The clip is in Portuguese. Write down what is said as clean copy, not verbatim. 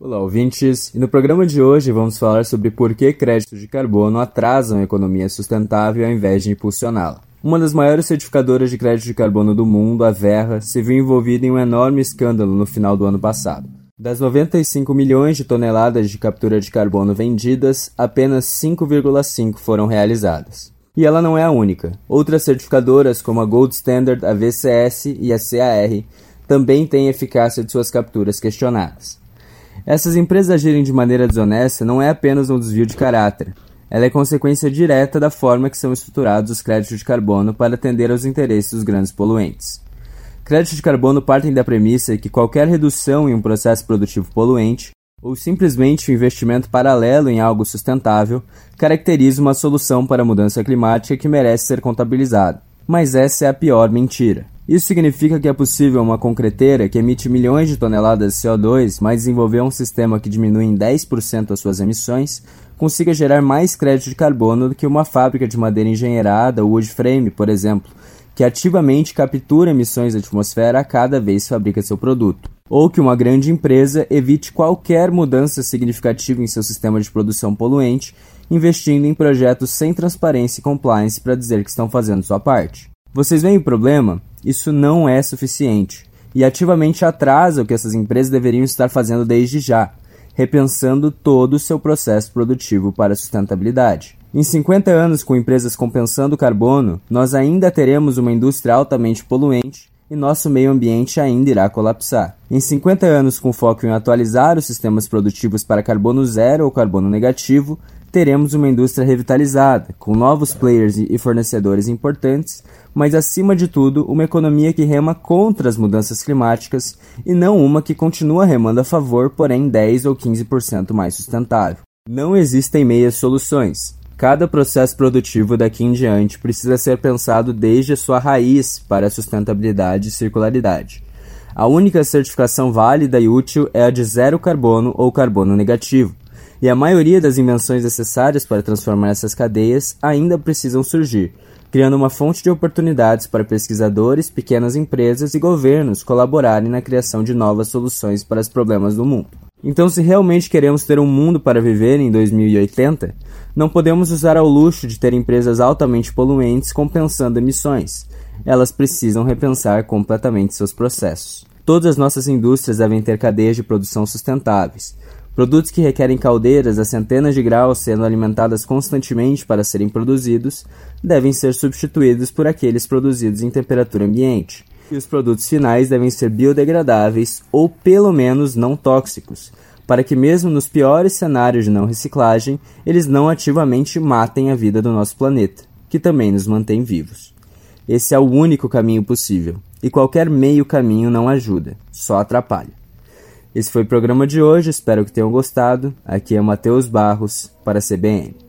Olá, ouvintes! E no programa de hoje vamos falar sobre por que créditos de carbono atrasam a economia sustentável ao invés de impulsioná-la. Uma das maiores certificadoras de crédito de carbono do mundo, a Verra, se viu envolvida em um enorme escândalo no final do ano passado. Das 95 milhões de toneladas de captura de carbono vendidas, apenas 5,5 foram realizadas. E ela não é a única. Outras certificadoras, como a Gold Standard, a VCS e a CAR, também têm eficácia de suas capturas questionadas. Essas empresas agirem de maneira desonesta não é apenas um desvio de caráter. Ela é consequência direta da forma que são estruturados os créditos de carbono para atender aos interesses dos grandes poluentes. Créditos de carbono partem da premissa que qualquer redução em um processo produtivo poluente, ou simplesmente um investimento paralelo em algo sustentável, caracteriza uma solução para a mudança climática que merece ser contabilizada. Mas essa é a pior mentira. Isso significa que é possível uma concreteira que emite milhões de toneladas de CO2, mas desenvolver um sistema que diminui em 10% as suas emissões, consiga gerar mais crédito de carbono do que uma fábrica de madeira engenheirada, wood frame, por exemplo, que ativamente captura emissões da atmosfera a cada vez que fabrica seu produto. Ou que uma grande empresa evite qualquer mudança significativa em seu sistema de produção poluente, investindo em projetos sem transparência e compliance para dizer que estão fazendo sua parte. Vocês veem o problema? Isso não é suficiente, e ativamente atrasa o que essas empresas deveriam estar fazendo desde já, repensando todo o seu processo produtivo para a sustentabilidade. Em 50 anos com empresas compensando o carbono, nós ainda teremos uma indústria altamente poluente e nosso meio ambiente ainda irá colapsar. Em 50 anos com foco em atualizar os sistemas produtivos para carbono zero ou carbono negativo, teremos uma indústria revitalizada, com novos players e fornecedores importantes, mas acima de tudo, uma economia que rema contra as mudanças climáticas e não uma que continua remando a favor, porém 10 ou 15% mais sustentável. Não existem meias soluções. Cada processo produtivo daqui em diante precisa ser pensado desde a sua raiz para a sustentabilidade e circularidade. A única certificação válida e útil é a de zero carbono ou carbono negativo, e a maioria das invenções necessárias para transformar essas cadeias ainda precisam surgir, criando uma fonte de oportunidades para pesquisadores, pequenas empresas e governos colaborarem na criação de novas soluções para os problemas do mundo. Então, se realmente queremos ter um mundo para viver em 2080, não podemos usar ao luxo de ter empresas altamente poluentes compensando emissões. Elas precisam repensar completamente seus processos. Todas as nossas indústrias devem ter cadeias de produção sustentáveis. Produtos que requerem caldeiras a centenas de graus sendo alimentadas constantemente para serem produzidos devem ser substituídos por aqueles produzidos em temperatura ambiente. E os produtos finais devem ser biodegradáveis ou pelo menos não tóxicos, para que mesmo nos piores cenários de não reciclagem, eles não ativamente matem a vida do nosso planeta, que também nos mantém vivos. Esse é o único caminho possível, e qualquer meio caminho não ajuda, só atrapalha. Esse foi o programa de hoje, espero que tenham gostado. Aqui é Matheus Barros, para a CBN.